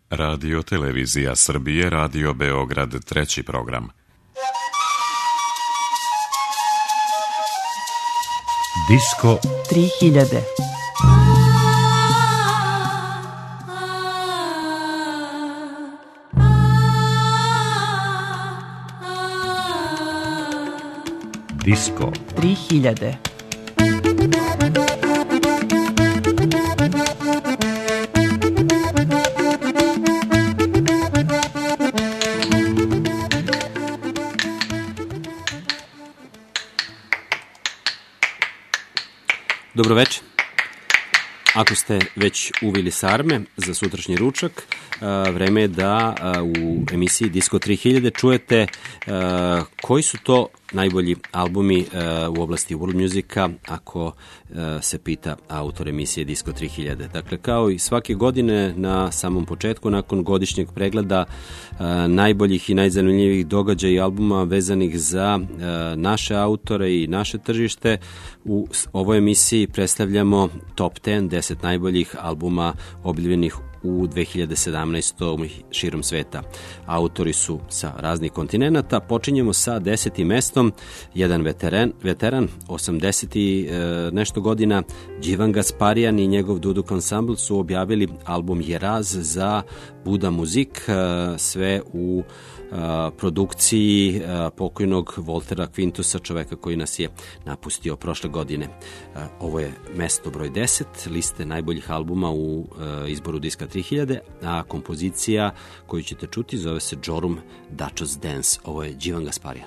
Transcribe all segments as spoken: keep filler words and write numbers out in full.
Radio Televizija Srbije, Radio Beograd, treći program. Disko tri hiljade. Disko tri hiljade. Dobro večer. Ako ste već uvili sarme za sutrašnji ručak, vreme je da u emisiji Disko tri hiljade čujete koji su to najbolji albumi u oblasti world musika, ako se pita autor emisije Disko tri hiljade. Dakle, kao i svake godine, na samom početku, nakon godišnjeg pregleda najboljih i najzanimljivijih događaja i albuma vezanih za naše autore i naše tržište, u ovoj emisiji predstavljamo top deset, deset najboljih albuma objavljenih u dve hiljade sedamnaestoj. širom sveta. Autori su sa raznih kontinenata. Počinjemo sa desetim mestom. Jedan veteran, veteran osamdeset i e, nešto godina, Đivan Gasparian i njegov Duduk Ensemble su objavili album Jeraz za Buda Muzik, e, sve u Uh, produkciji uh, pokojnog Voltera Quintusa, čoveka koji nas je napustio prošle godine. Uh, ovo je mesto broj deset liste najboljih albuma u uh, izboru Diska tri hiljade, a kompozicija koju ćete čuti zove se Jorum Dachos Dance. Ovo je Đivan Gasparian.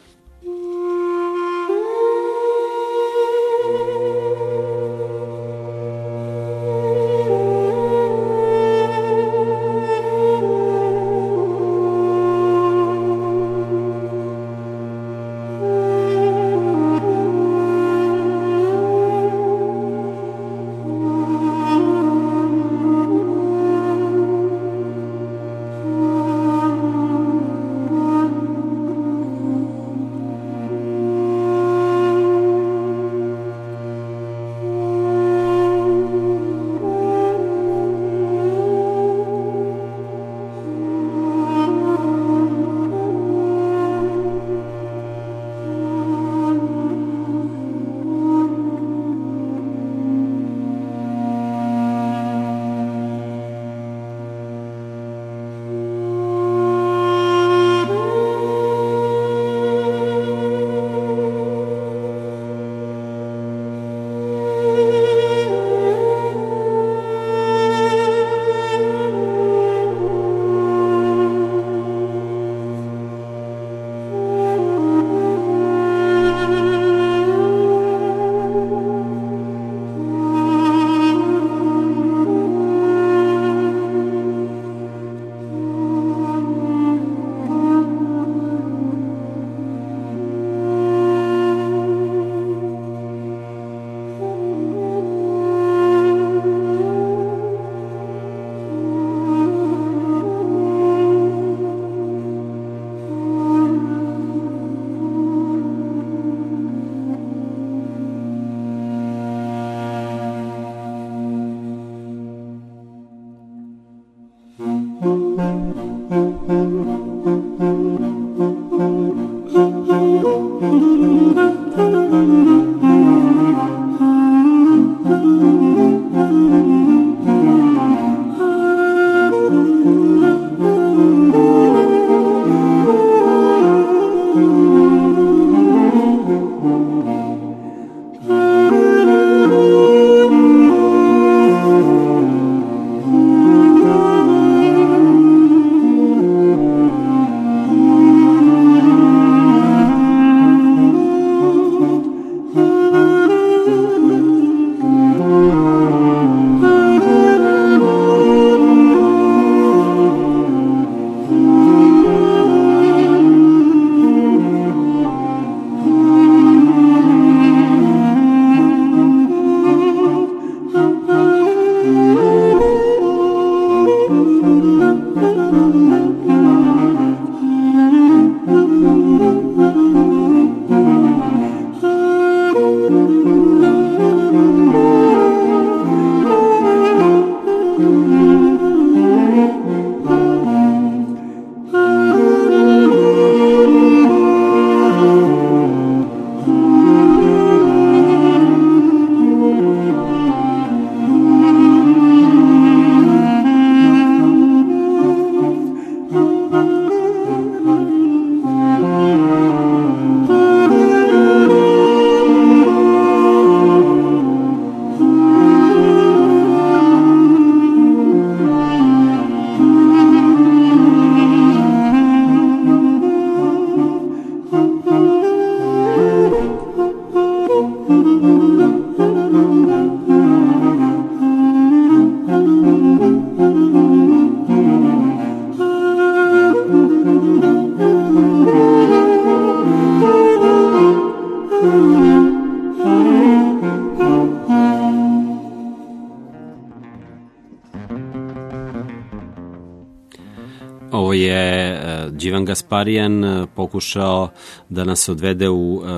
Ovo je uh, Đivan Gasparian uh, pokušao da nas odvede u uh,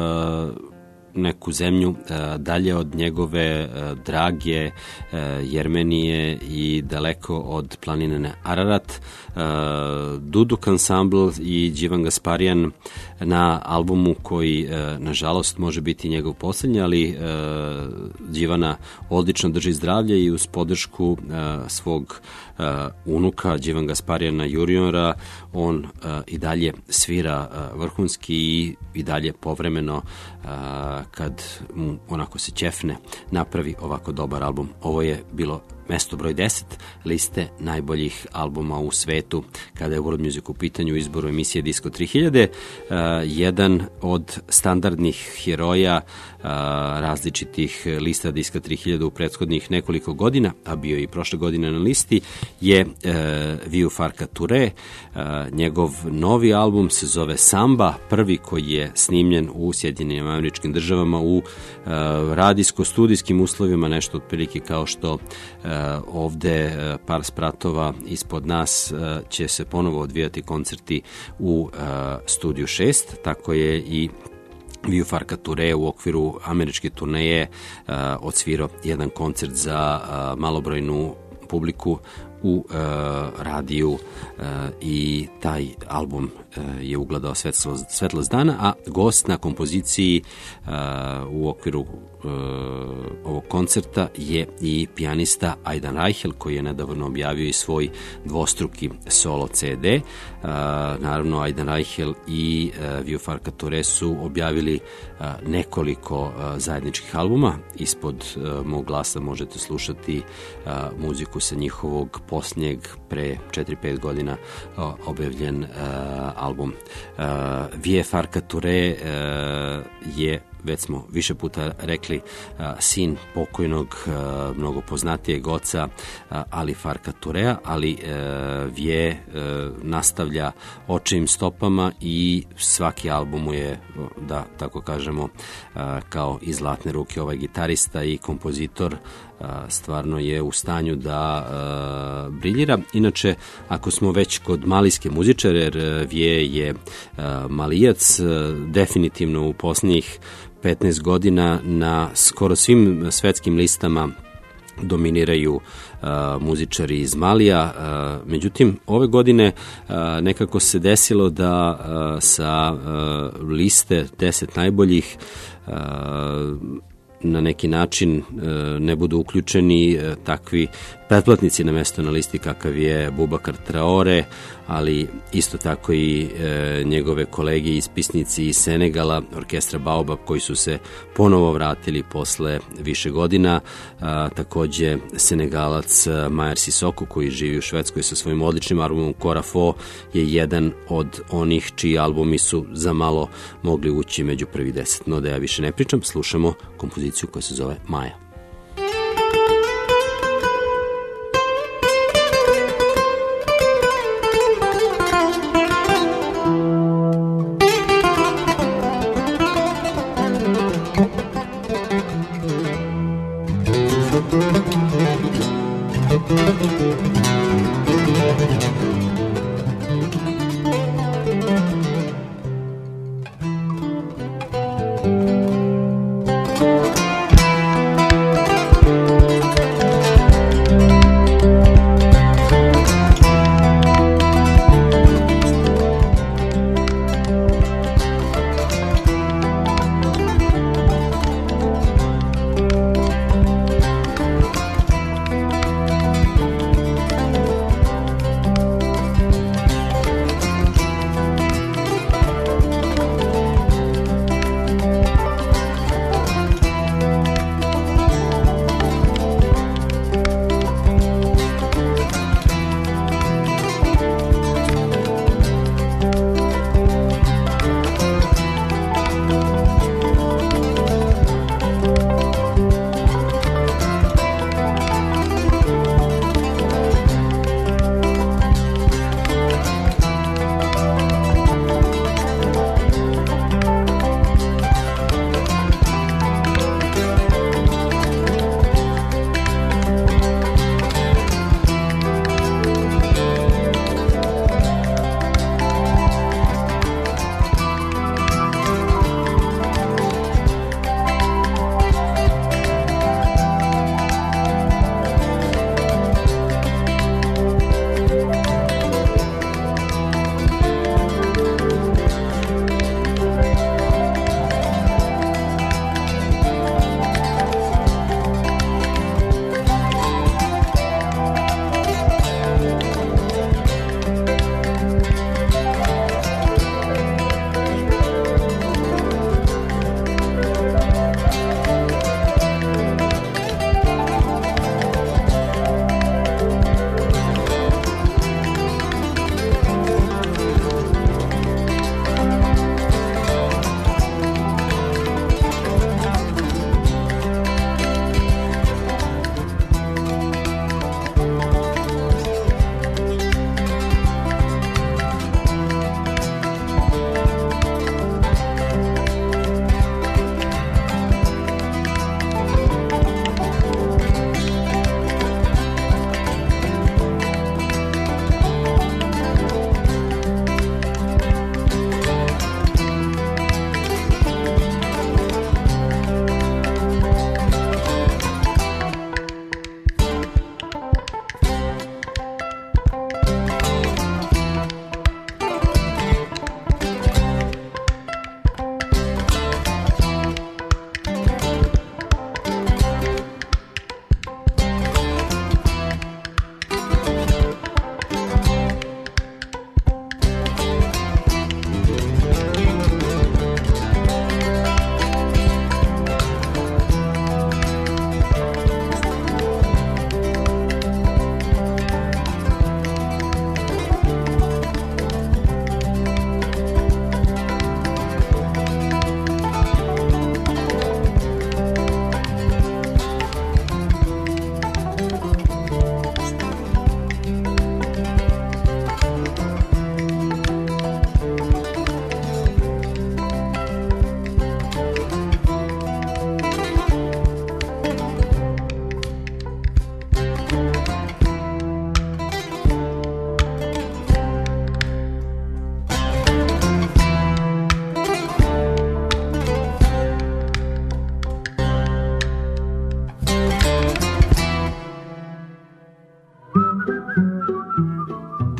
neku zemlju uh, dalje od njegove uh, drage uh, Jermenije i daleko od planine Ararat. Uh, Duduk Ensemble i Đivan Gasparian na albumu koji, uh, nažalost, može biti njegov posljednji, ali uh, Đivana odlično drži zdravlje i uz podršku uh, svog uh, unuka Đivan Gaspariana juniora on uh, i dalje svira uh, vrhunski i, i dalje povremeno uh, kad mu onako se ćefne napravi ovako dobar album. Ovo je bilo mesto broj deset liste najboljih albuma u svetu kada je World Music u pitanju, izboru emisije Disco tri hiljade. Uh, jedan od standardnih heroja uh, različitih lista Disco tri hiljade u prethodnih nekoliko godina, a bio i prošle godine na listi, je uh, Viu Farka Touré. Uh, njegov novi album se zove Samba, prvi koji je snimljen u Sjedinjenim Američkim Državama u uh, radijsko-studijskim uslovima, nešto otprilike kao što uh, ovde uh, par spratova ispod nas uh, će se ponovo odvijati koncerti u uh, Studiju šest, tako je i Viu Farka Touré u okviru američke turneje uh, odsvirao jedan koncert za uh, malobrojnu publiku u uh, radiju uh, i taj album uh, je ugledao svetlo, svetlost dana, a gost na kompoziciji uh, u okviru uh, ovog koncerta je i pijanista Aidan Reichel, koji je nedavno objavio i svoj dvostruki solo ce de. Uh, naravno, Aidan Reichel i uh, Viu Farka Touré su objavili uh, nekoliko uh, zajedničkih albuma. Ispod uh, mog glasa možete slušati uh, muziku sa njihovog posljednjeg pre četiri pet godina uh, objavljen uh, album. Uh, Viu Farka Touré uh, je, već smo više puta rekli, uh, sin pokojnog, uh, mnogo poznatijeg oca uh, Ali Farka Tourea, ali uh, Vie uh, nastavlja očevim stopama i svaki album mu je, da tako kažemo, uh, kao iz zlatne ruke. Ovaj gitarista i kompozitor uh, stvarno je u stanju da uh, briljira. Inače, ako smo već kod malijske muzičare, jer Vie je uh, Malijac, uh, definitivno u posljednjih petnaest godina na skoro svim svetskim listama dominiraju uh, muzičari iz Malija. Uh, međutim, ove godine uh, nekako se desilo da uh, sa uh, liste deset najboljih uh, na neki način ne budu uključeni takvi pretplatnici na mesto na listi kakav je Boubacar Traore, ali isto tako i njegove kolege i ispisnici iz Senegala, orkestra Baobab, koji su se ponovo vratili posle više godina. Takođe Senegalac Majer Sissoko, koji živi u Švedskoj sa svojim odličnim albumom Kora Fo, je jedan od onih čiji albumi su za malo mogli ući među prvi deset. No da ja više ne pričam, slušamo kompoziciju koja se zove Maja.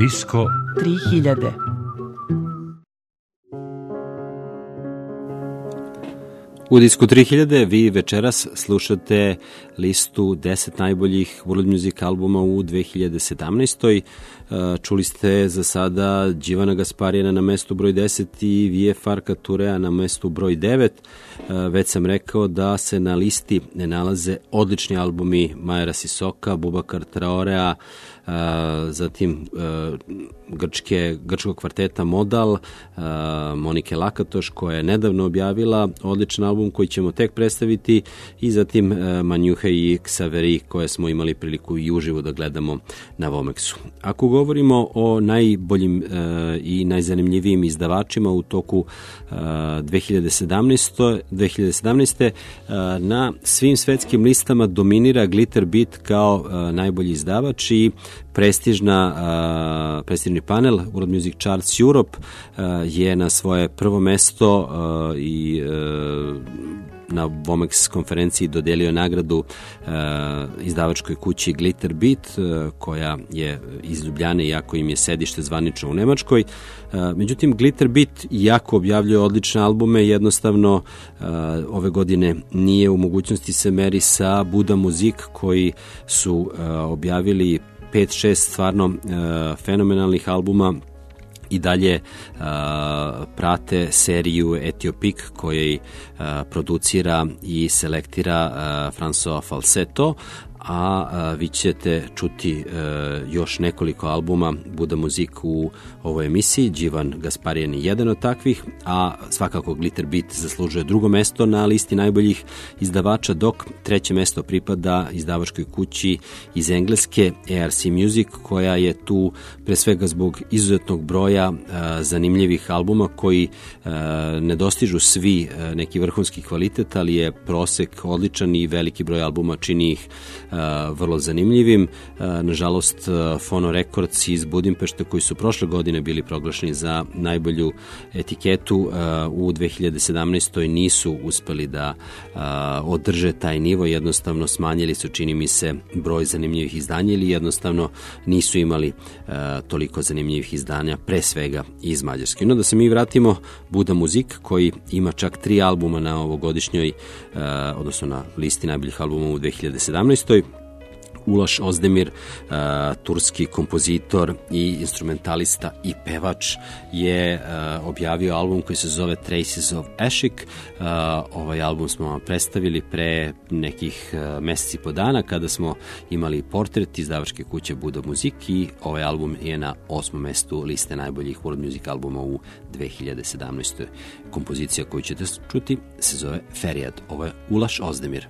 Disko tri hiljade. U Disku tri hiljade vi večeras slušate listu deset najboljih world music albuma u dve hiljade sedamnaestoj. Čuli ste za sada Đivana Gasparijana na mestu broj deset i Vie Farka Turea na mestu broj devet. Već sam rekao da se na listi ne nalaze odlični albumi Majera Sisoka, Bubakar Traorea, zatim grčke, grčkog kvarteta Modal, Monike Lakatoš koja je nedavno objavila odličan album koji ćemo tek predstaviti i zatim Manjuhe i Ksaveri koje smo imali priliku i uživo da gledamo na Vomexu. Ako govorimo o najboljim i najzanimljivijim izdavačima u toku dve hiljade sedamnaeste. Na svim svetskim listama dominira Glitter Beat kao najbolji izdavač i prestižna, prestižni panel World Music Charts Europe je na svoje prvo mesto i na Vomex konferenciji dodelio nagradu uh, izdavačkoj kući Glitter Beat, uh, koja je iz Ljubljane, iako im je sedište zvanično u Nemačkoj. Uh, međutim, Glitter Beat jako objavljuje odlične albume, jednostavno uh, ove godine nije u mogućnosti se meri sa Buda Muzik, koji su uh, objavili pet šest stvarno uh, fenomenalnih albuma. I dalje uh, prate seriju Etiopik koji uh, producira i selektira uh, François Falsetto, a, a vi ćete čuti e, još nekoliko albuma Buda Muzik u ovoj emisiji. Đivan Gasparijan je jedan od takvih, a svakako Glitter Beat zaslužuje drugo mesto na listi najboljih izdavača, dok treće mesto pripada izdavačkoj kući iz Engleske A R C Music, koja je tu pre svega zbog izuzetnog broja e, zanimljivih albuma koji e, ne dostižu svi e, neki vrhunski kvalitet, ali je prosek odličan i veliki broj albuma čini ih Uh, vrlo zanimljivim. Uh, nažalost, uh, Phono Records iz Budimpešte, koji su prošle godine bili proglašeni za najbolju etiketu, uh, u dve hiljade sedamnaestoj nisu uspeli da uh, održe taj nivo, jednostavno smanjili su, čini mi se, broj zanimljivih izdanja ili jednostavno nisu imali uh, toliko zanimljivih izdanja, pre svega iz Mađarske. No da se mi vratimo, Buda Muzik, koji ima čak tri albuma na ovogodišnjoj, uh, odnosno na listi najboljih albuma u dve hiljade sedamnaestoj. Ulaš Ozdemir, uh, turski kompozitor i instrumentalista i pevač, je uh, objavio album koji se zove Traces of Ashik. Uh, ovaj album smo vam predstavili pre nekih uh, meseci po dana, kada smo imali portret izdavačke kuće Buda Muzik, i ovaj album je na osmom mestu liste najboljih world music albuma u dve hiljade sedamnaestoj. Kompozicija koju ćete čuti se zove Ferijad. Ovo je Ulaš Ozdemir.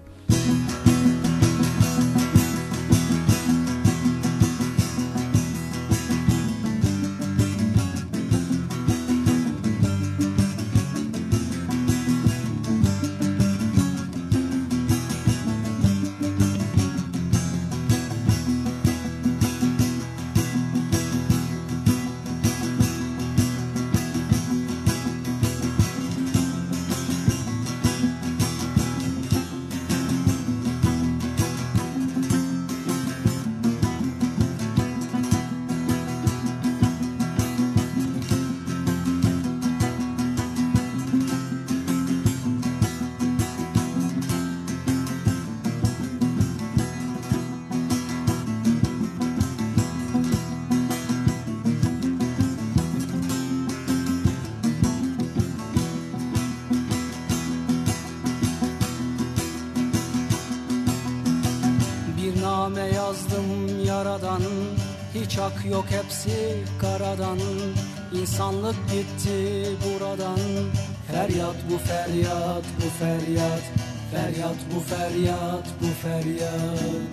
Hiç ak yok, hepsi karadan. İnsanlık gitti buradan. Feryat bu feryat, bu feryat. Feryat bu feryat, bu feryat.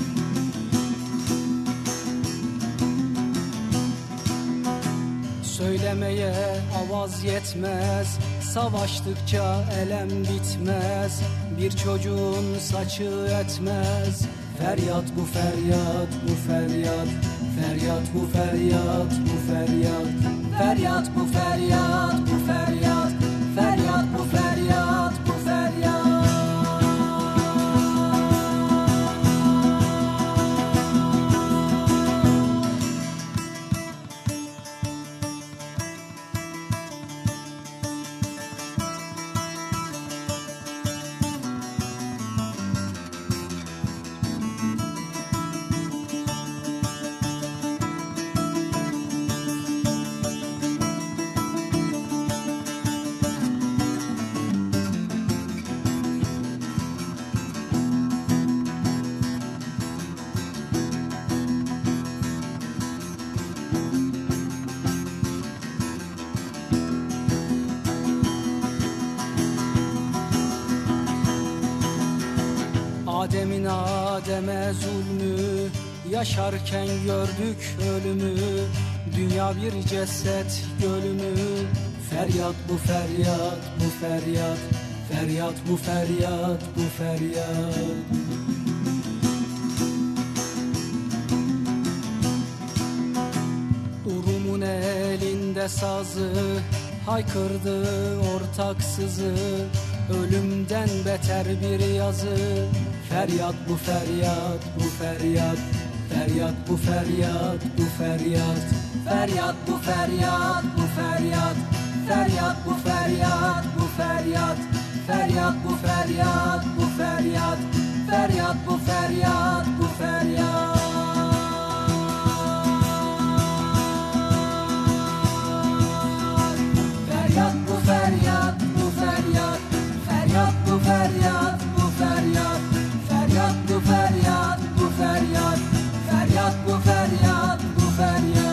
Söylemeye avaz yetmez. Savaştıkça elem bitmez. Bir çocuğun saçı etmez. Feryat bu feryat, bu feryat. Feryat bu feryat, bu feryat. Feryat bu feryat, bu feryat. Feryat bu feryat, bu feryat. Adem'e zulmü, yaşarken gördük ölümü. Dünya bir ceset gölümü. Feryat bu feryat, bu feryat. Feryat bu feryat, bu feryat. Urumun elinde sazı, haykırdı ortaksızı. Ölümden beter bir yazı. Feryat bu feryat, bu feryat. Feryat bu feryat, bu feryat. Feryat bu feryat, bu feryat. Feryat bu feryat, bu feryat. Feryat bu feryat, bu feryat. Feryat bu feryat, bu feryat. Feryat bu feryat, bu feryat. Feryat bu feryat, bu feryat. Feryat bu feryat, bu feryat. Feryat bu feryat, bu feryat.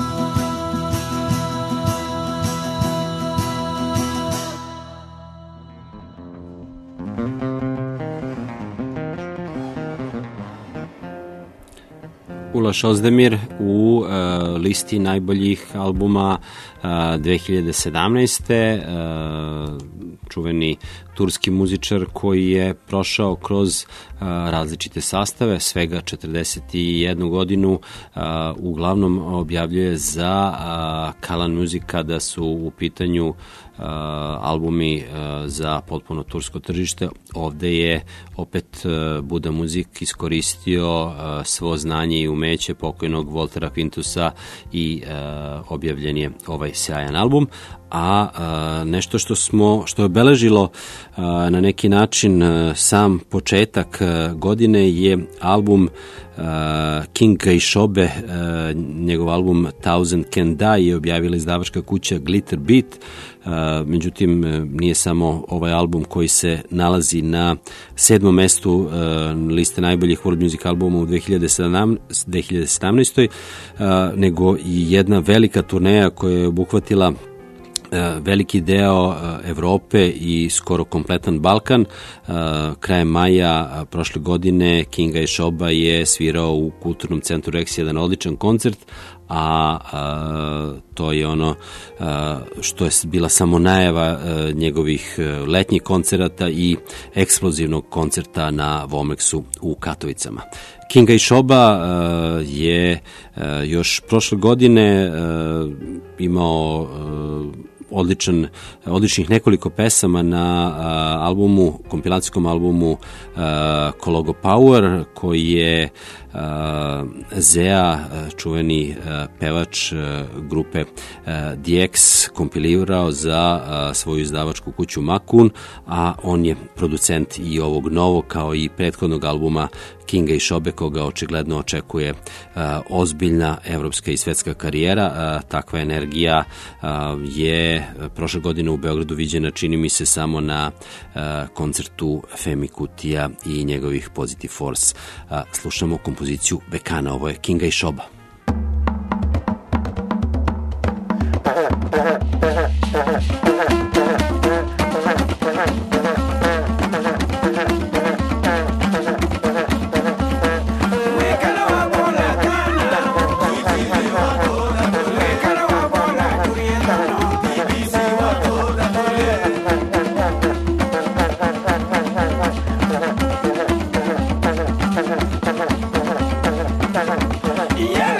Uroš Ozdemir u uh, listi najboljih albuma uh, dve hiljade sedamnaeste. Uh, čuveni turski muzičar koji je prošao kroz uh, različite sastave, svega četrdeset jednu godinu, uh, uglavnom objavljuje za uh, Kalan Music kada su u pitanju uh, albumi uh, za potpuno tursko tržište. Ovde je opet uh, Buda Muzik iskoristio uh, svo znanje i umeće pokojnog Voltera Quintusa i uh, objavljen je ovaj sjajan album. A, a nešto što smo što je obeležilo a, na neki način a, sam početak a, godine je album a, Kinga i Shobe, a, njegov album Thousand Can Die je objavila izdavačka kuća Glitter Beat. A, međutim, nije samo ovaj album koji se nalazi na sedmom mestu a, liste najboljih world music albuma u dve hiljade sedamnaestoj. A, nego i jedna velika turneja koja je obuhvatila veliki deo Evrope i skoro kompletan Balkan. Krajem maja prošle godine Kinga i Shoba je svirao u Kulturnom centru Rex jedan odličan koncert, a, a to je ono a, što je bila samo najava a, njegovih letnjih koncerata i eksplozivnog koncerta na Vomexu u Katovicama. Kinga i Shoba a, je a, još prošle godine a, imao a, odličan, odličnih nekoliko pesama na a, albumu, kompilacijskom albumu a, Kologo Power, koji je a, Zea, čuveni a, pevač a, grupe a, D X, kompilirao za a, svoju izdavačku kuću Makun, a on je producent i ovog novog, kao i prethodnog albuma Kinga i Shobe, koga očigledno očekuje a, ozbiljna evropska i svetska karijera. A, takva energija a, je prošle godine u Beogradu viđena, čini mi se, samo na a, koncertu Femi Kutija i njegovih Positive Force. A, slušamo kompoziciju Bekana, ovo je Kinga i Shoba. Yeah!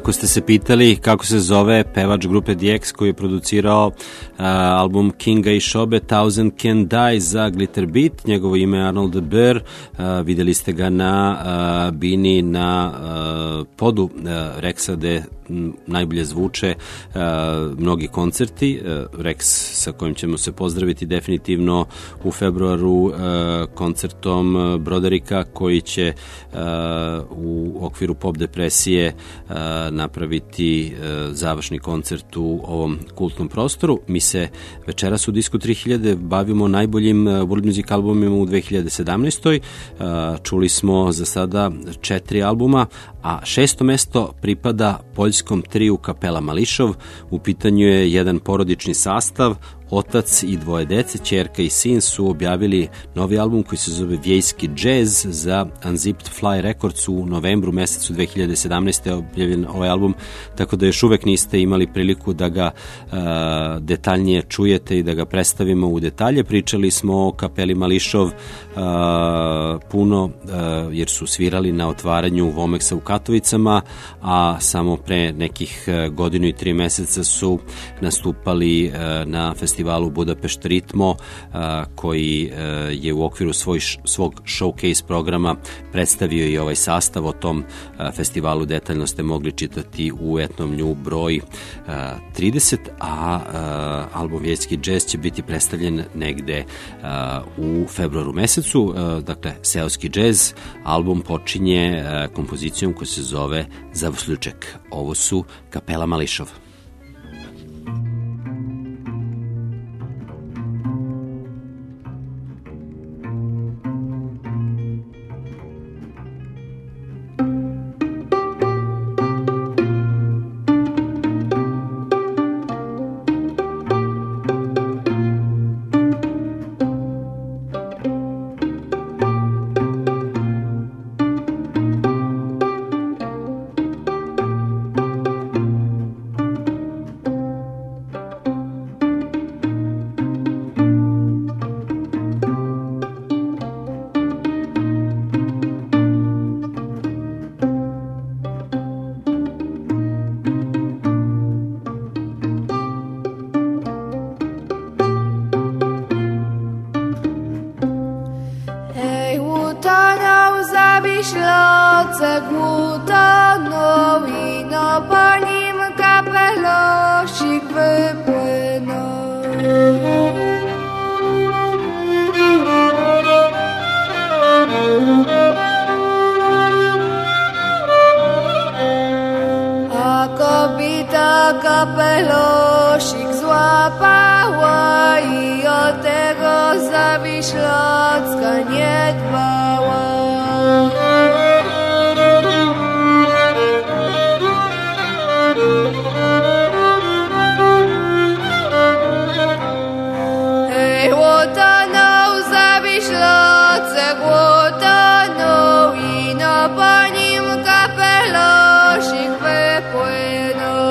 Ako ste se pitali kako se zove pevač grupe D X koji je producirao uh, album Kinga i Shobe Thousand Can Die za Glitter Beat, njegovo ime je Arnold de Boer, uh, videli ste ga na uh, bini na uh, podu uh, Rexa gde najbolje zvuče uh, mnogi koncerti. Uh, Rex sa kojim ćemo se pozdraviti definitivno u februaru uh, koncertom uh, Broderika koji će uh, u okviru Pop depresije uh, napraviti uh, završni koncert u ovom kultnom prostoru. Mi se večeras u Disco tri hiljade bavimo najboljim uh, world music albumima u dve hiljade sedamnaestoj. Uh, čuli smo za sada četiri albuma, a šesto mesto pripada poljskom triju Kapela Mališov. U pitanju je jedan porodični sastav, otac i dvoje dece, ćerka i sin su objavili novi album koji se zove Wiejski jazz za Unzipped Fly Records u novembru mesecu dve hiljade sedamnaeste. objavljen ovaj album, tako da još uvek niste imali priliku da ga uh, detaljnije čujete i da ga predstavimo u detalje. Pričali smo o Kapeli Mališov uh, puno uh, jer su svirali na otvaranju Vomeksa u Katovicama, a samo pre nekih uh, godinu i tri meseca su nastupali uh, na festivalu Budapešt Ritmo, uh, koji uh, je u okviru svoj, svog showcase programa predstavio i ovaj sastav. O tom uh, festivalu detaljno ste mogli čitati u Etnom nju broj uh, trideset, a uh, album Wiejski jazz će biti predstavljen negde uh, u februaru mesecu. Uh, dakle, seoski jazz album počinje uh, kompozicijom koja se zove Zavusluček. Ovo su Kapela Mališov. Kapelošik złapała i od tego zawiślocka nie dbała. Ej, łotanął zawiślocek, łotanął i na po nim kapelošik wypłynął.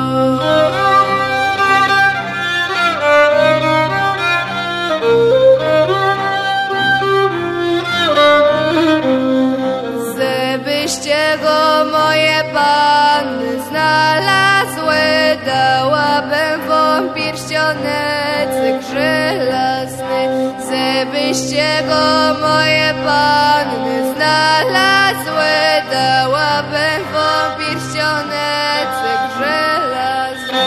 Żebyście go, moje panny, znalazły, dałabym wam pierścionecek żelazny. Żebyście go, moje panny, znalazły, dałabym wam pierścionecek żelazny.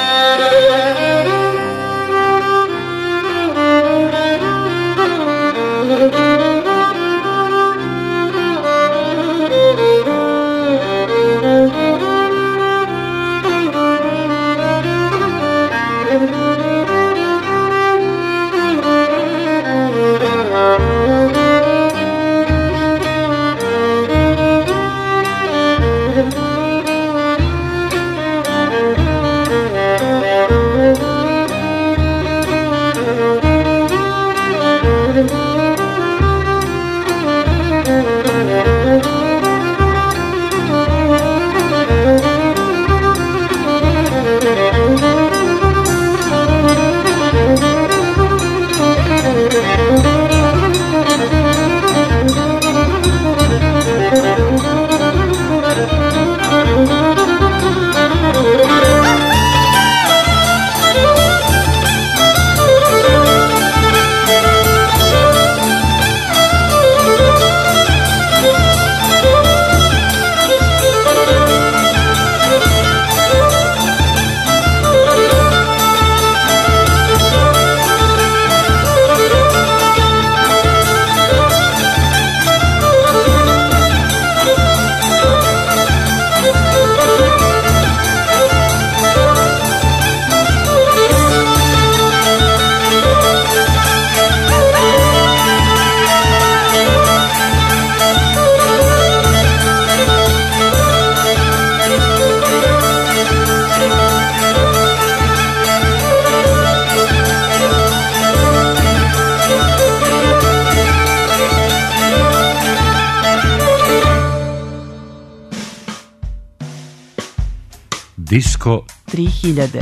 Disco tri hiljade.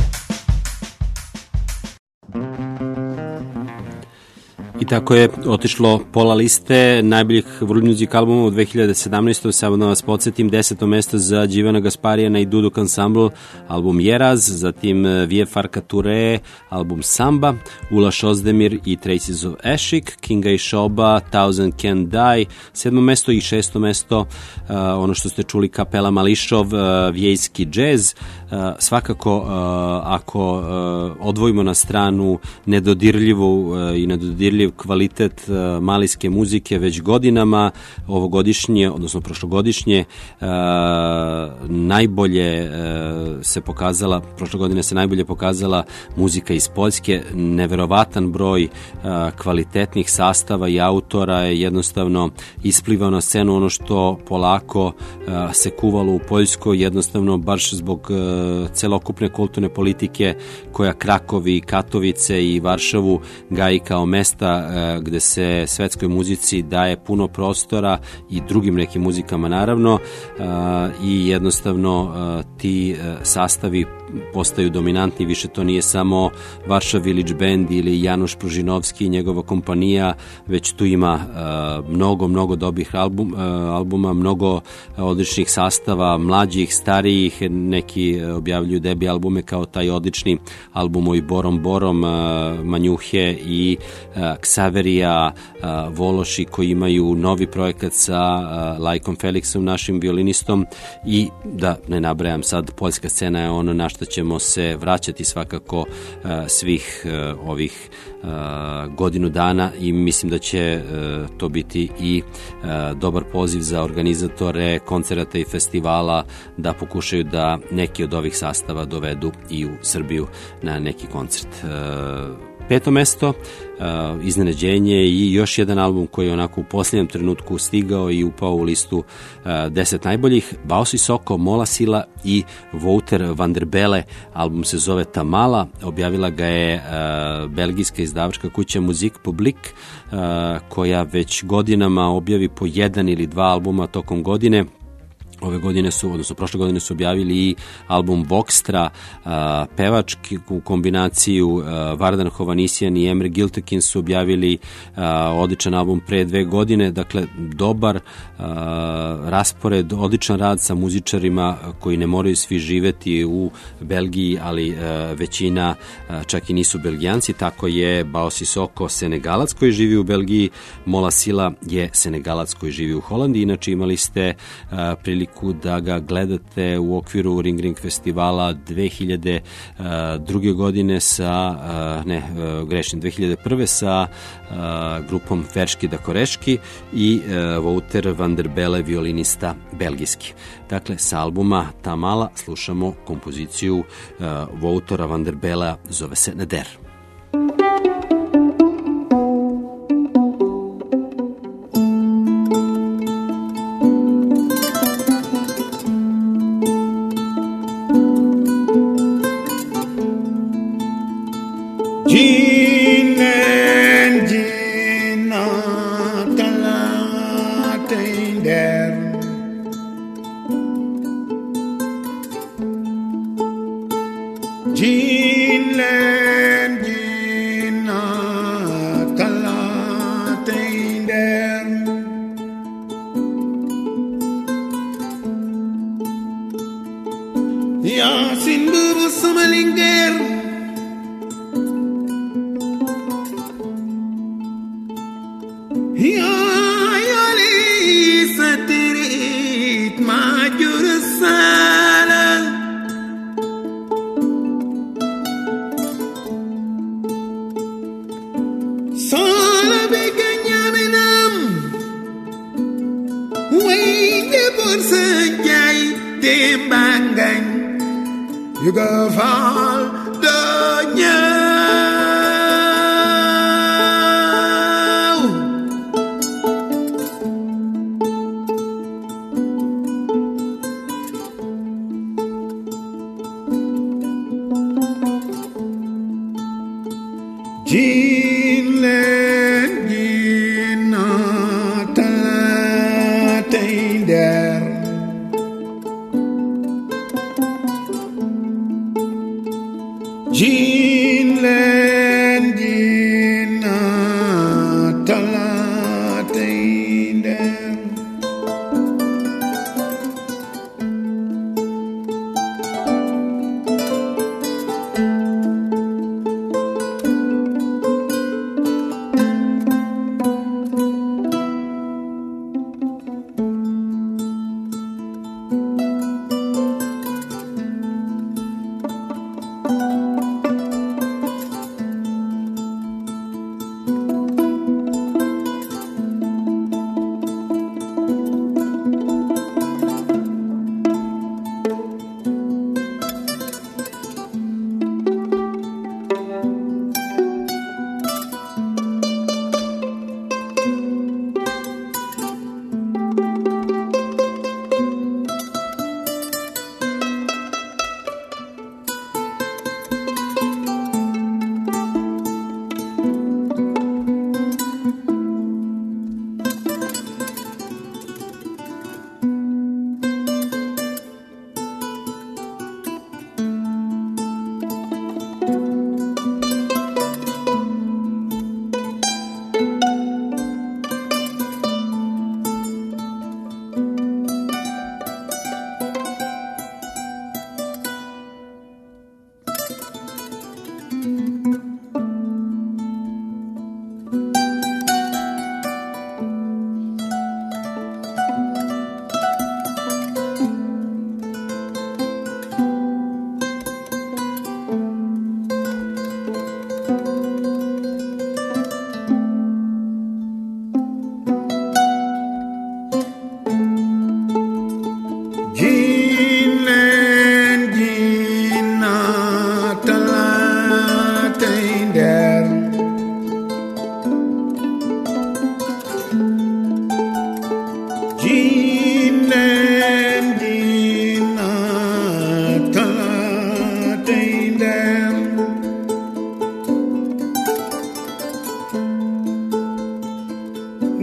I tako je otišlo pola liste najboljih world music albuma u dve hiljade sedamnaestoj. Samo da vas podsjetim, deseto mesto za Đivana Gasparijana i Duduk Ensemble, album Jeraz, zatim Vie Farka Ture, album Samba, Ulaš Ozdemir i Traces of Ashik, Kinga i Shoba, Thousand Can Die, sedmo mesto i šesto mesto, uh, ono što ste čuli, Kapela Mališov, uh, Vjejski džez. Uh, svakako, uh, ako uh, odvojimo na stranu nedodirljivu uh, i nedodirljiv kvalitet uh, malijske muzike već godinama, ovogodišnje, odnosno prošlogodišnje, uh, najbolje uh, se pokazala, prošle godine se najbolje pokazala muzika iz Poljske, neverovatan broj uh, kvalitetnih sastava i autora je jednostavno isplivao na scenu, ono što polako uh, se kuvalo u Poljskoj, jednostavno baš zbog uh, celokupne kulturne politike koja Krakovi, Katovice i Varšavu gaji kao mesta gde se svetskoj muzici daje puno prostora i drugim nekim muzikama naravno, i jednostavno ti sastavi postaju dominantni, više to nije samo Varšav Village Band ili Januš Pružinovski i njegova kompanija, već tu ima mnogo, mnogo dobrih album, albuma, mnogo odličnih sastava, mlađih, starijih, neki objavljuju debi albume kao taj odlični album i Borom Borom, Manjuhe i Ksaverija, Vološi, koji imaju novi projekat sa Lajkom Felixom, našim violinistom, i da ne nabrajam sad, poljska scena je ono na što ćemo se vraćati svakako svih ovih godinu dana, i mislim da će to biti i dobar poziv za organizatore koncerata i festivala da pokušaju da neki od ovih sastava dovedu i u Srbiju na neki koncert. Peto mesto, uh, iznenađenje i još jedan album koji je onako u posljednjem trenutku stigao i upao u listu uh, deset najboljih, Bao Sissoko, Mola Sila i Wouter van der Belle. Album se zove Tamala, objavila ga je uh, belgijska izdavačka kuća Musique Publique, uh, koja već godinama objavi po jedan ili dva albuma tokom godine. Ove godine su, odnosno prošle godine su objavili i album Voxtra, uh, pevački u kombinaciju, uh, Vardan Hovannisian i Emre Giltekin su objavili uh, odličan album pre dve godine, dakle dobar uh, raspored, odličan rad sa muzičarima koji ne moraju svi živeti u Belgiji, ali uh, većina uh, čak i nisu Belgijanci. Tako je Bao Sissoko Senegalac koji živi u Belgiji, Mola Sila je Senegalac koji živi u Holandiji. Inače imali ste uh, priliku da ga gledate u okviru Ring Ring festivala dve hiljade druge godine sa, ne, grešim, dve hiljade prve sa grupom Ferški da Koreški i Wouter van der Belle, violinista belgijski. Dakle, sa albuma Tamala slušamo kompoziciju Woutera van der Bellea, zove se Neder.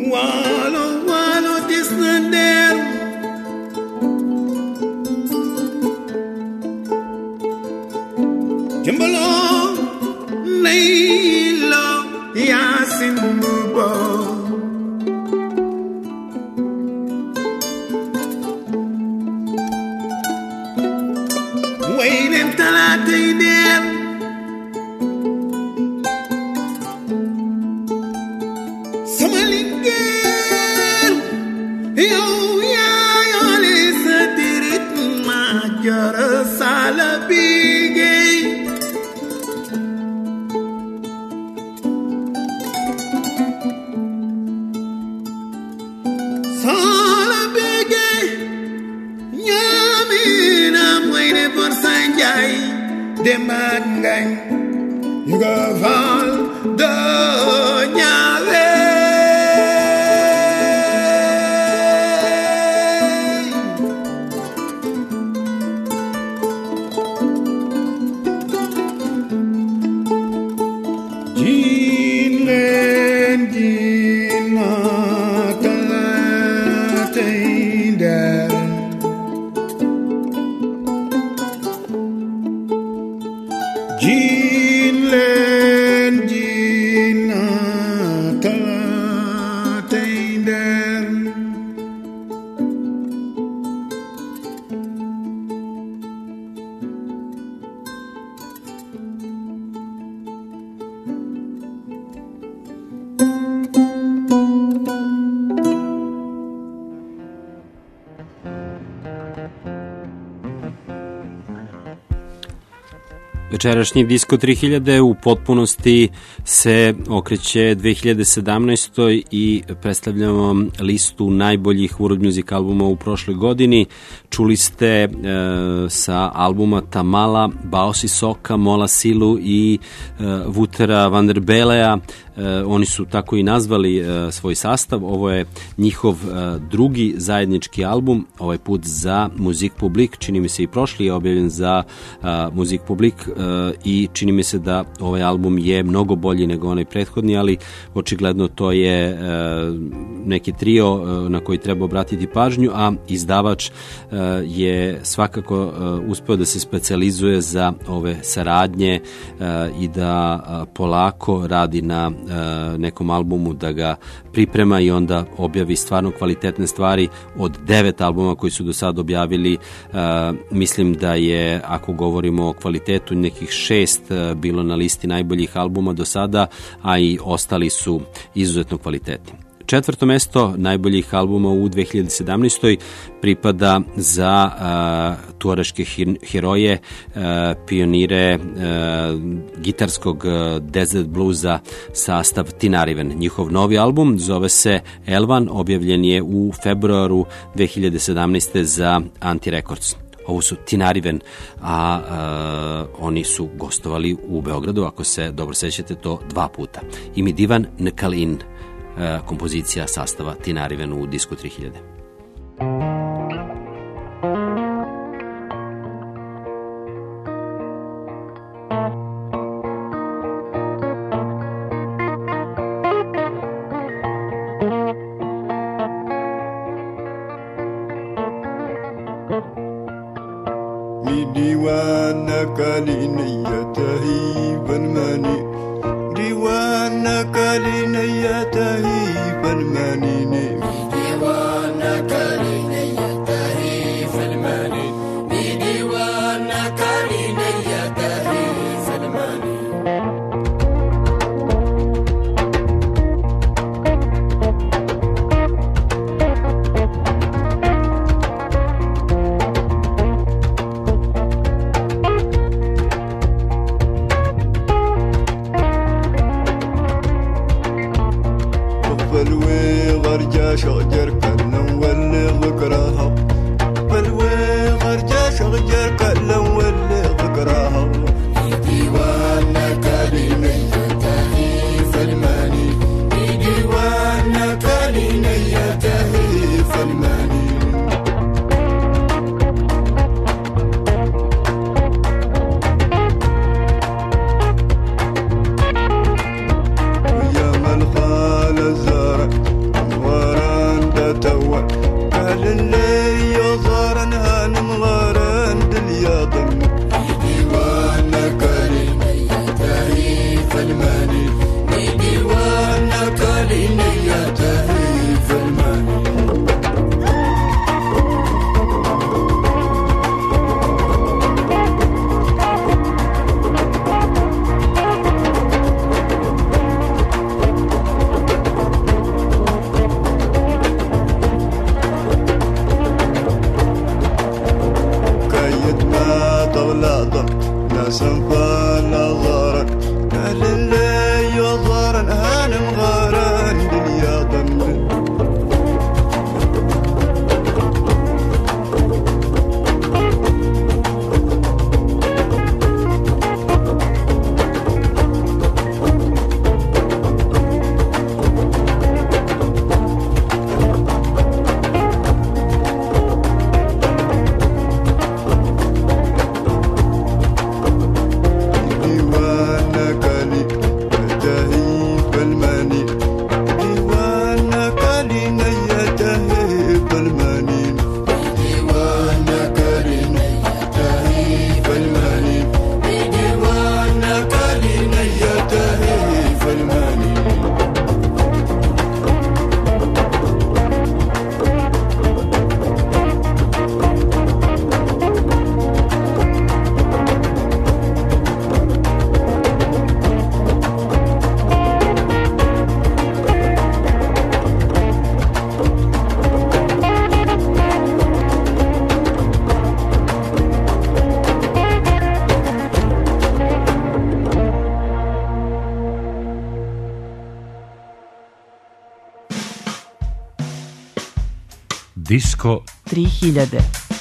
Walo, walo, disnander. Jambalo, Nailo, Yasin Mubo. Waiting till I take them. Somalingel, yo ya yo lisa dirit ma jara salabige. Salabige, nyamina mwene por sanjay de mangay. You go fall the nyave. Večerašnji Disko tri hiljade u potpunosti se okreće dve hiljade sedamnaestoj i predstavljamo listu najboljih world music albuma u prošloj godini. Čuli ste e, sa albuma Tamala, Baosi Soka, Mola Silu i e, Wutera van der Belea. E, oni su tako i nazvali e, svoj sastav. Ovo je njihov e, drugi zajednički album, ovaj put za Musique Publique, čini mi se i prošli je objavljen za e, Musique Publique e, i čini mi se da ovaj album je mnogo bolji nego onaj prethodni, ali očigledno to je e, neki trio e, na koji treba obratiti pažnju, a izdavač e, je svakako e, uspeo da se specijalizuje za ove saradnje e, i da e, polako radi na e, nekom albumu, da ga priprema i onda objavi stvarno kvalitetne stvari. Od devet albuma koji su do sad objavili, e, mislim da je, ako govorimo o kvalitetu, nekih šest e, bilo na listi najboljih albuma do sada, a i ostali su izuzetno kvalitetni. Četvrto mesto najboljih albuma u dve hiljade sedamnaestoj pripada za uh, tuareške heroje, uh, pionire uh, gitarskog uh, desert bluza sastav Tinariwen. Njihov novi album zove se Elvan, objavljen je u februaru dve hiljade sedamnaeste za Anti Records. Ovo su Tinariwen, a uh, oni su gostovali u Beogradu, ako se dobro sećate, to dva puta. I mi Divan Nkalin, Uh, kompozicija sastava Tinariwen u Disku tri hiljade. Mi diwana kaliniyatahi vanmani ديوانك لنيته فالمانيني ديوانك لنيته فالماني بديوانك لنيته فالماني غرجا شجر كلن ولا ذكرها بلوي غرجا شجر كلن ولا ذكرها ديوانك لنيته فالماني بديوانك لنيته فالماني ويا من خال الزرع Disco tri hiljade.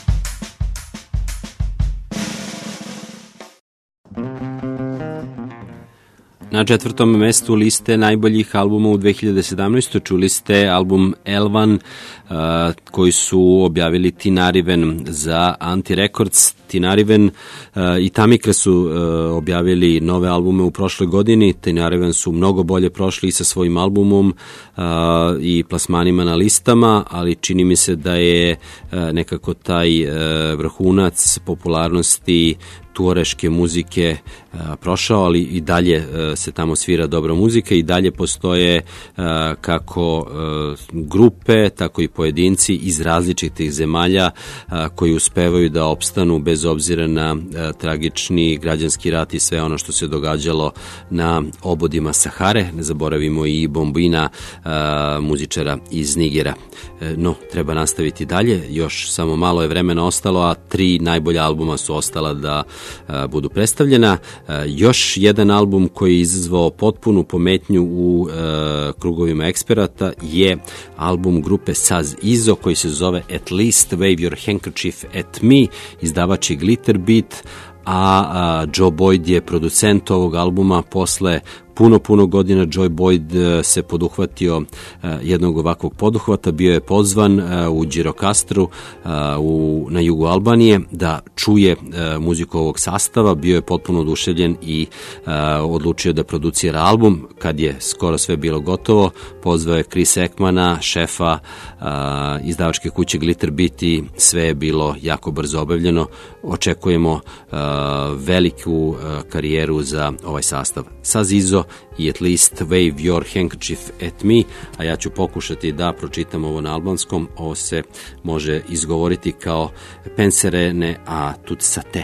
Na četvrtom mestu liste najboljih albuma u dve hiljade sedamnaestoj čuli ste album Elvan uh, koji su objavili Tinariven za Anti Records. Tinariven uh, i Tamikre su uh, objavili nove albume u prošloj godini. Tinariven su mnogo bolje prošli i sa svojim albumom uh, i plasmanima na listama, ali čini mi se da je uh, nekako taj uh, vrhunac popularnosti tuareške muzike uh, prošao, ali i dalje uh, se tamo svira dobra muzika i dalje postoje uh, kako uh, grupe, tako i pojedinci iz različitih zemalja uh, koji uspevaju da opstanu bez obzira na uh, tragični građanski rat i sve ono što se događalo na obodima Sahare. Ne zaboravimo i Bombina, uh, muzičara iz Nigera. Uh, no, treba nastaviti dalje, još samo malo je vremena ostalo, a tri najbolja albuma su ostala da budu predstavljena. Još jedan album koji je izazvao potpunu pometnju u e, krugovima eksperata je album grupe Saz Izo koji se zove At Least Wave Your Handkerchief at Me, izdavač je Glitter Beat, a, a Joe Boyd je producent ovog albuma. Posle puno, puno godina Joe Boyd se poduhvatio jednog ovakvog poduhvata, bio je pozvan u Đirokastru u, na jugu Albanije da čuje muziku ovog sastava, bio je potpuno oduševljen i odlučio da producira album. Kad je skoro sve bilo gotovo, pozvao je Chris Ekmana, šefa izdavačke kuće Glitter Beat i sve je bilo jako brzo obavljeno. Očekujemo veliku karijeru za ovaj sastav. Saz Izo i At Least Wave Your Handkerchief at Me, a ja ću pokušati da pročitam ovo na albanskom. Ovo se može izgovoriti kao Penserene a tut sa te.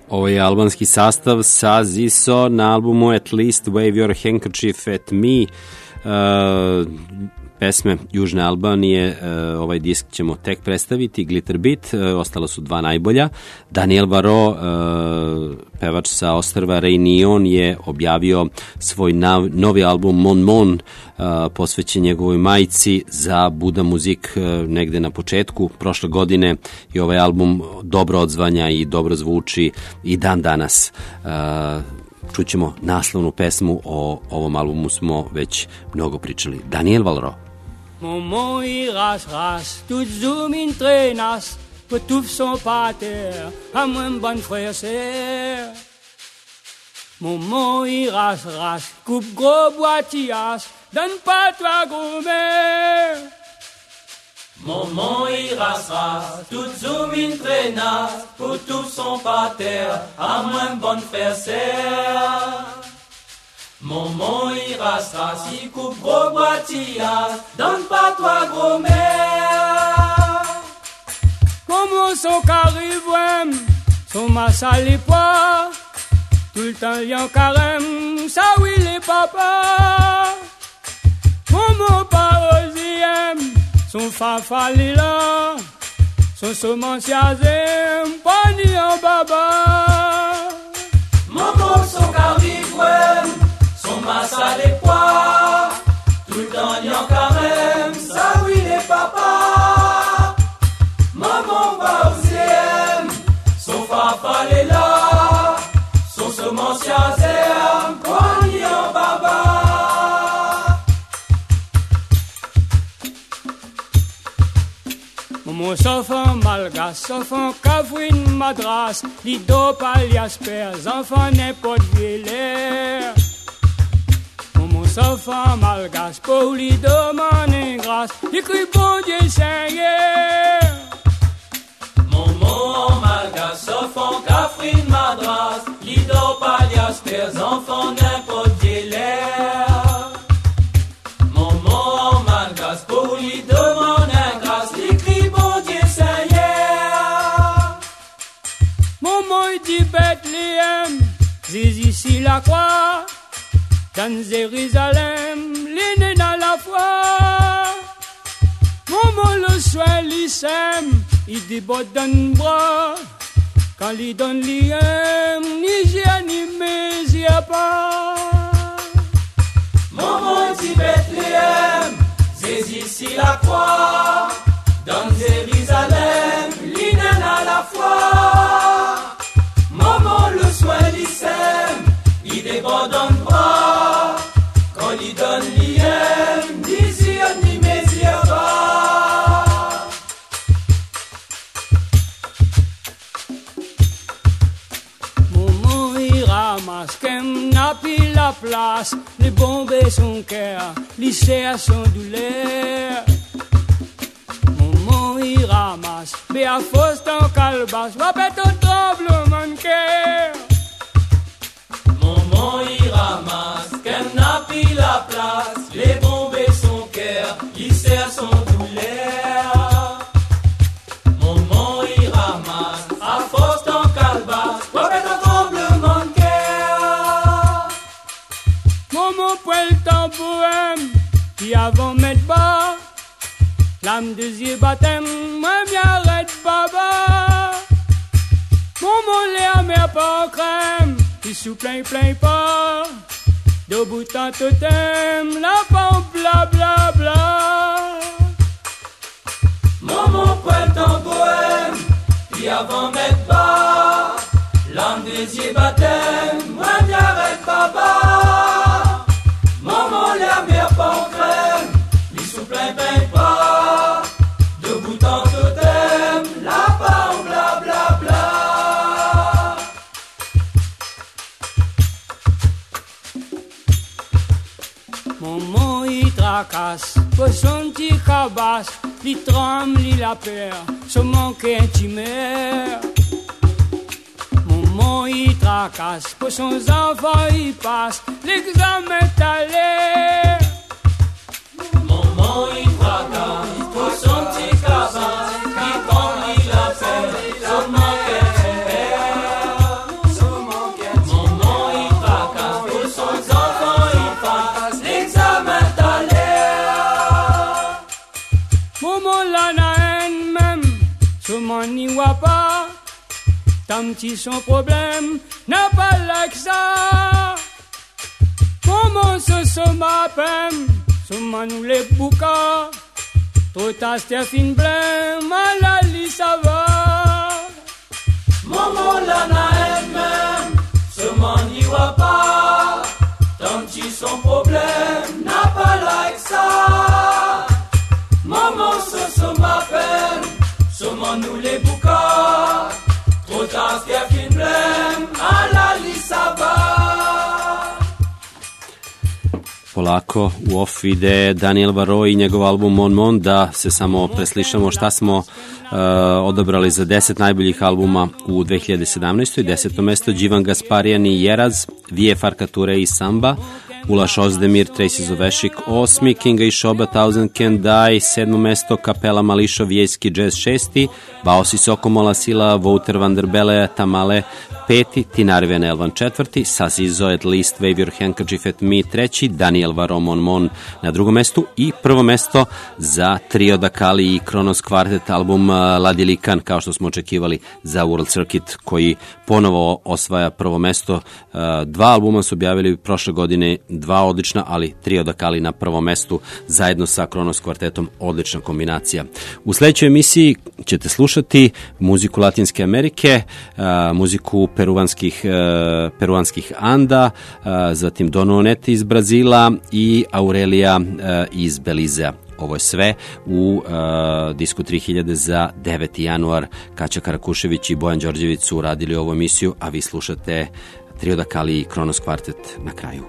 Ovo je albanski sastav sa Ziso na albumu At Least Wave Your Handkerchief at Me. Uh, pesme Južne Albanije, uh, ovaj disk ćemo tek predstaviti, Glitter Beat, uh, ostala su dva najbolja. Daniel Varro, uh, pevač sa ostrva Reunion, je objavio svoj nav, novi album Mon Mon, uh, posvećen njegovoj majici za Buda Muzik uh, negde na početku prošle godine, i ovaj album dobro odzvanja i dobro zvuči i dan danas. Uh, Čućemo naslovnu pesmu, o ovom albumu smo već mnogo pričali. Daniel Varro. Maman y ras ras, tout zoom in trenas, retrouve son pater, à moins bonne frère sœur. Maman y ras ras, coupe gros boitillas, donne pas toi gros-mère. Maman y ras ras, tout zoom in trenas, retrouve son pater, à moins bonne frère sœur. Maman y ras ras, il coupe gros boitillas, donne pas toi gros-mère. Maman son carré son massa les pois, tout le temps y'en carême, ça oui les papas. Maman parosième, son fafa là, son semenciazem, pas ni en baba. Maman son carré son massa les pois, tout le temps y'en carême, ça oui les papas. Maman parosième, son fafa là, son semenciazem, pas ni en baba. Mon enfant malgache, enfant cavouine madras, lido palias pères, enfant n'importe l'air. Mon enfant malgache, pour lui demander grâce, écrit bon Dieu Seigneur. Mon malgache, enfant cavouine madras, lido palias pères, enfant n'importe l'air. Mon malgache, pour lui demander grâce, écrit bon Dieu Seigneur. Maman dit Bethléem, Jésus ici la croix, dans Jérusalem, l'aîné dans la foi. Maman le soin l'issème, il déborde d'un bras, quand il donne l'iem, ni j'ai ni mais y a pas. Maman dit Bethléem, Jésus ici la croix, dans Jérusalem, l'aîné dans la foi. Maman le soin l'issème, il déborde d'un bras, quand il donne l'iem, ni y a ni mais y a pas. Maman il ramasse qu'elle n'a plus la place, les bombes et son cœur, lycée à son douleur. Maman il ramasse, mais à force d'un calebasse, va pète au tremblement de cœur. Maman il ramasse, qu'elle n'a plus la place, les bombes et son cœur, il sert son douleur. Maman il ramasse, à force d'un calebasse, va pète au tremblement de cœur. Maman poil ton poème, qui avant mettre bas, l'âme désir baptême, moi m'arrête baba. Maman les amers pas crème, qui sous plein plein pas, debout en totem, la pompe bla bla bla. Maman poil ton poème, qui avant mettre bas, l'âme désir baptême, moi m'arrête baba. Maman les amers pas crème, qui sous plein plein pas, debout en totem, la pompe bla bla bla. Maman il tracasse, pour son petit cabasse, il tremble, il a peur, son manque intimeur. Maman il tracasse, pour son enfant il passe, l'examen est allé. Maman il tracasse, pour son petit cabasse, il tremble, il a peur, son manque intimeur. Maman la na haine même, seulement n'y voit pas. Tant petit son problème, n'a pas like ça. Maman se se m'appelle, seulement nous les bouca. Trop tard Stéphine blême, à la lit ça va. Maman la na haine même, seulement n'y voit pas. Tant petit son problème, n'a pas like ça. Maman se se m'appelle, seulement nous les bouca. Trop tard Stéphine blême, à la lit ça va. Polako u off ide Daniel Varro i njegov album Mon Mon, da se samo preslišamo šta smo uh, odabrali za deset najboljih albuma u dve hiljade sedamnaestoj. Deseto mesto Đivan Gasparian i Jeraz, Vie Farkature i Samba, Ulaš Ozdemir, Tracy Zovešik, osmi, Kinga i Šoba, Thousand Can Die, sedmo mesto Kapela Mališo, Vijejski jazz, šesti, Baosi Sokomola Sila, Wouter van der Belle, Tamale, peti, Tinariven Elvan, četvrti, Sazizo, At Least, Wave Your Handkerchief at Me, treći, Daniel Varro Mon Mon na drugom mestu i prvo mesto za Trio Dakali i Kronos Quartet album Ladilikan, kao što smo očekivali za World Circuit, koji ponovo osvaja prvo mesto. Dva albuma su objavili prošle godine, dva odlična, ali Trio Dakali na prvom mestu zajedno sa Kronos Kvartetom, odlična kombinacija. U sledećoj emisiji ćete slušati muziku Latinske Amerike, muziku peruanskih, peruanskih Anda, zatim Dono Onete iz Brazila i Aurelija iz Belizea. Ovo je sve u uh, Disku tri hiljade za deveti januar. Kaća Karakušević i Bojan Đorđević su uradili ovu emisiju, a vi slušate Trio Dakali i Kronos Kvartet na kraju.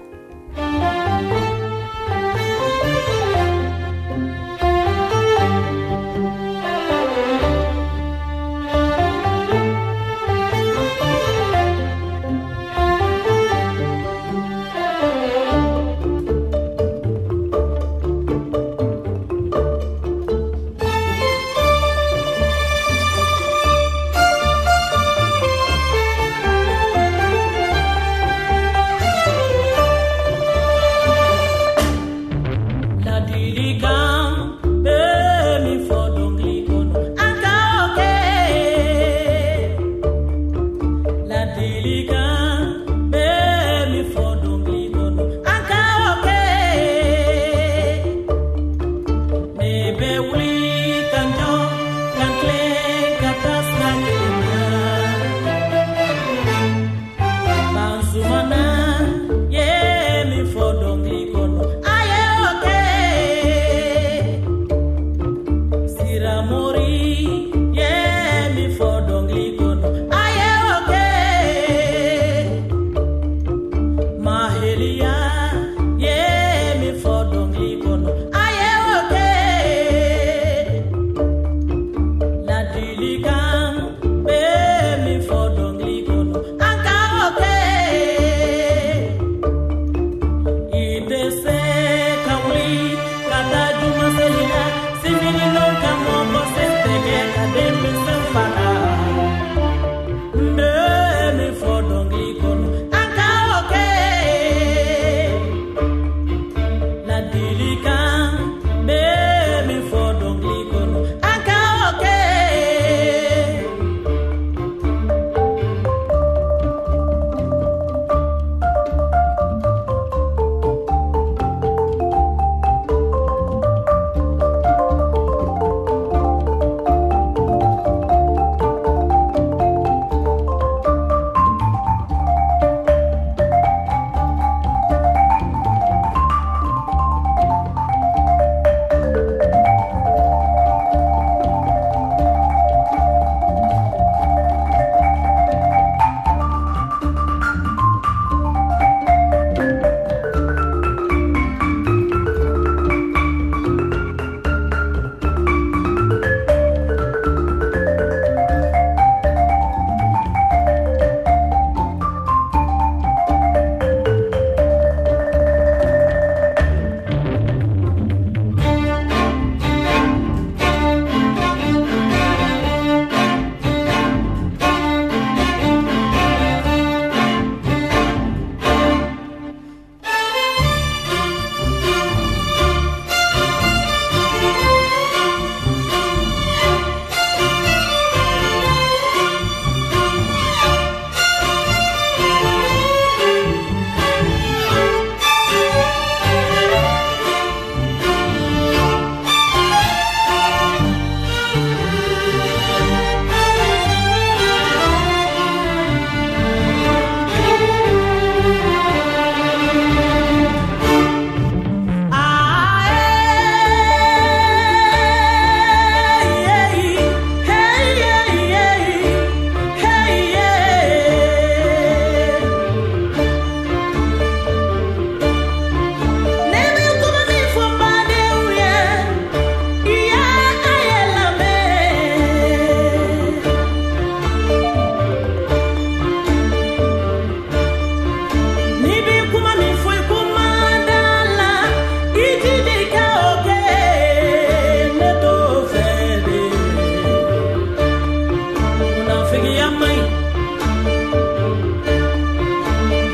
Again.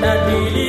nadili